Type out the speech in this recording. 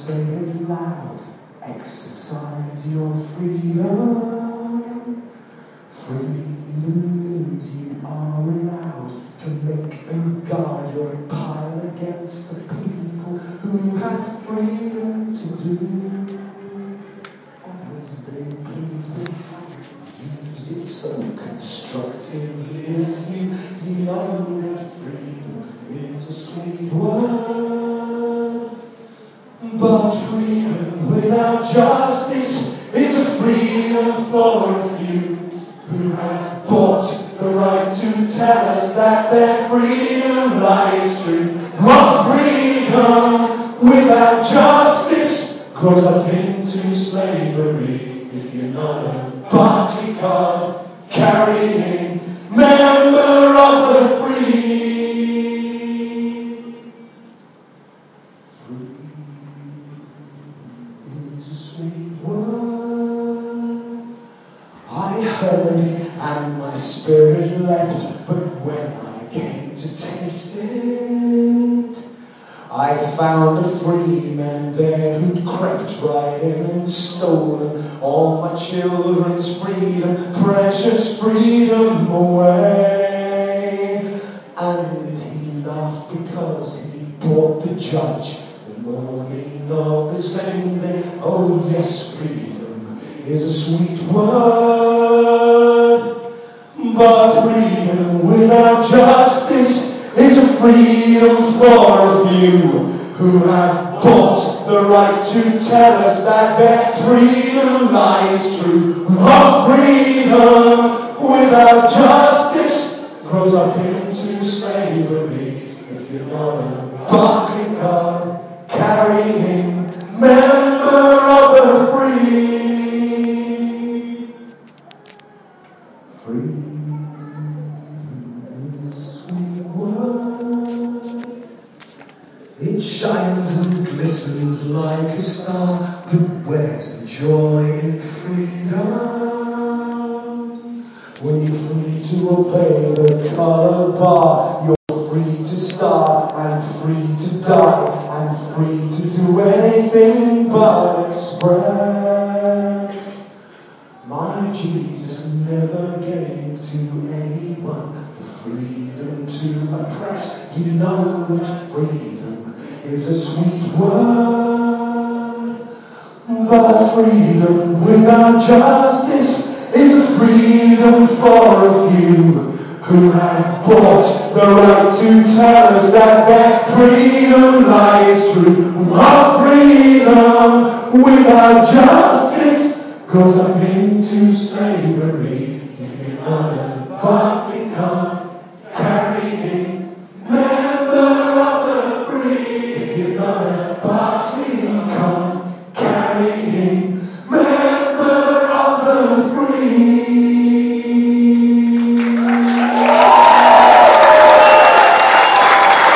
say it loud. Exercise your freedom. Freedom means you are allowed to make and guard your pile against the people who have freedom to do as they please. They have used it so constructively as you know that freedom is a sweet word. But freedom without justice is a freedom for a few who have bought the right to tell us that their freedom lies true. But freedom without justice grows up into slavery if you're not a Barclaycard carrying member of the free. Sweet word. I heard it and my spirit leapt, but when I came to taste it, I found a free man there who'd crept right in and stolen all my children's freedom, precious freedom away. And he laughed because he bought the judge the morning of the same day. Oh yes, freedom is a sweet word, but freedom without justice is a freedom for a few who have bought the right to tell us that their freedom lies true. But freedom without justice grows up into slavery if you're not a Barclaycard carrying member of the free. Free is a sweet word. It shines and glistens like a star, but where's the joy in freedom? When you're free to obey the color bar, you're free to starve and free to die and free to do anything but express. My Jesus never gave to anyone the freedom to oppress. You know that freedom is a sweet word, but freedom without justice is a freedom for a few who have bought the right to tell us that their freedom lies true. But freedom without justice goes up into slavery if you're not a Barclaycard